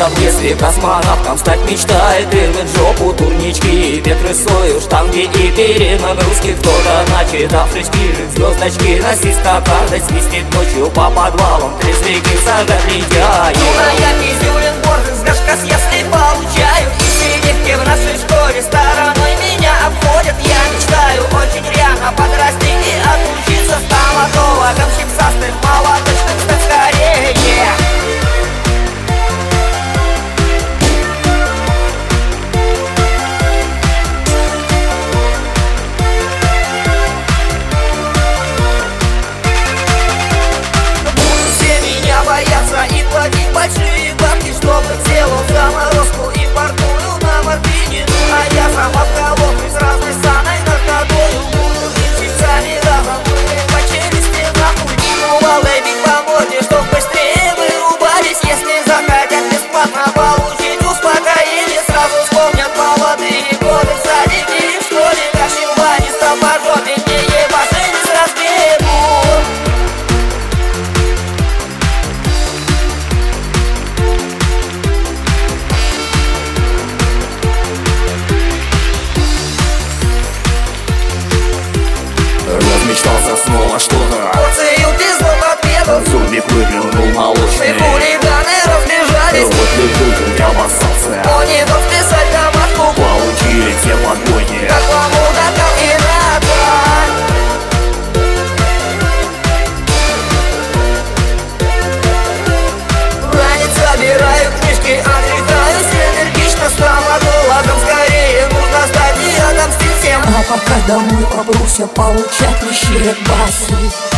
летом, если космонавтом стать мечтает, и в жопу турнички ветры рисуешь там, где и перенагрузки. Кто-то начитав шишки, звездочки носить стаканы, свистит ночью по подвалам, трезвики сажать лентяи. Ну а я пиздюлин борзый, с горшка съестный получаю. И сидевки в нашей школе стороной меня обходят. Я мечтаю очень рьяно подрасти и отучиться стоматологом, чипсастым, молодочным стать скорее. Боятся и платить большие бабки, чтобы сделал заморозку импортную на морфине. А я сам автолог из разной саной наркотою, буду вещицами разом по челюсти нахуй. Ну, балэби по морде, чтоб быстрее вырубались. Если захотят бесплатно получить успокоение, сразу вспомнят молодые годы в садике и в школе. Тащил баниста по жопе, не ебашили с разбегу. Размечтался снова что-то, Порцию кислот отведал, зубик выглянул молочный. хулиганы разбежались, Вот летучим я обоссался, но не тот списать домашку. получили все подвойки. Как вам угадал и надо. Ранец собираю книжки, отрекаюсь энергично стоматологом. Скорее нужно стать и отомстить всем. А пока домой попруся получать лещей от басы.